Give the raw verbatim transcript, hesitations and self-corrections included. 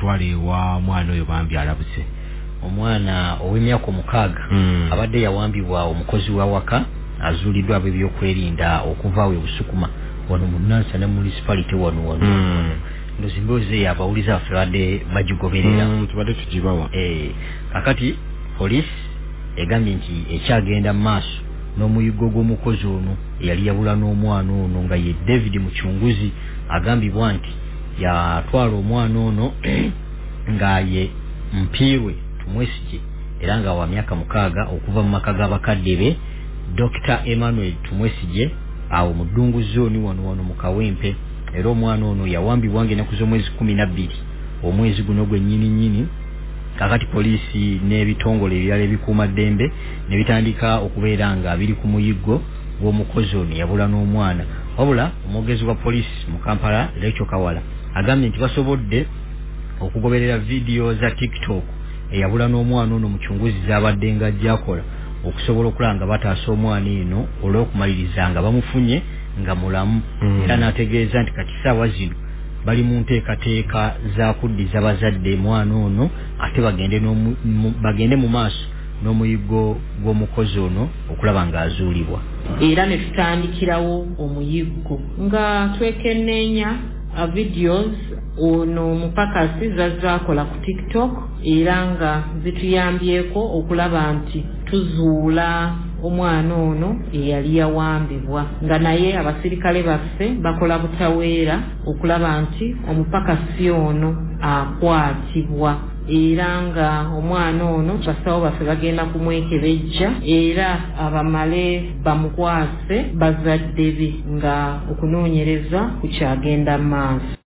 tumutwale wa mwana oyo bambi alabuse. Omwana ow'emyaka omukaaga mm. abadde yawambibwa omukozi wa waka azuuliddwa ebyokwerinda okuva we Busukuma wano mu Nansana municipality wano wano mm. ndozimboze yabawuliza afrade bajigoberera mm, tubadde tujibawa eh kakati police egambye nti ekyagenda mu maaso n'omuyigo gw'omukozi ono yali yabula n'omwana ono nga ye David Muchunguzi agambibwa nti yatwala omwana ono nga ye mpiirwe tumwesije era nga wa myaka mukaaga okuva mu maka g'abakadde be Doctor Emmanuel Tumwesije awo mu Ddungu zone wano wano mu Kawempe era omwana ono yawambibwa ng'ennaku z'omwezi kumi na bbiri omwezi guno gwe nnyini nnyini kakati poliisi n'ebitongole ebirala ebikuuma ddembe ne bitandika okubeera nga biri ku muyiggo gw'omukozi ono yabula n'omwana wabula omwogezi wa poliisi mu Kampala Rachel Kawala agambye nti basobodde okugoberera vidiyo za TikTok eyabula n'omwana ono Muchunguzi z'abadde nga ajjakola okusobola okulanga bataasa omwana eno olw'okumaliriza nga bamufunye nga mulamu mm. era n'ategeeza nti kati ssaawa zino bali mu nteekateeka za kuddiza bazadde mwana ono ate bagende n'omu, mu, bagende mu maaso n'omuyiggo gw'omukozi ono okulaba ng'azuulibwa era ne tutandikirawo omuyiggo nga twekenneenya a videos ono mupakasi zazzakola ku TikTok era nga zituyambyeko okulaba nti tuzuula omwana ono eyali yawambibwa nga naye abasirikale baffe bakola butaweera okulaba nti omupakasi ono akwatibwa era nga omwana ono basawo baffe bagenda kumwekebejja era abamale bamukwase bazadde be nga okunoonyereza kukyagenda maaso.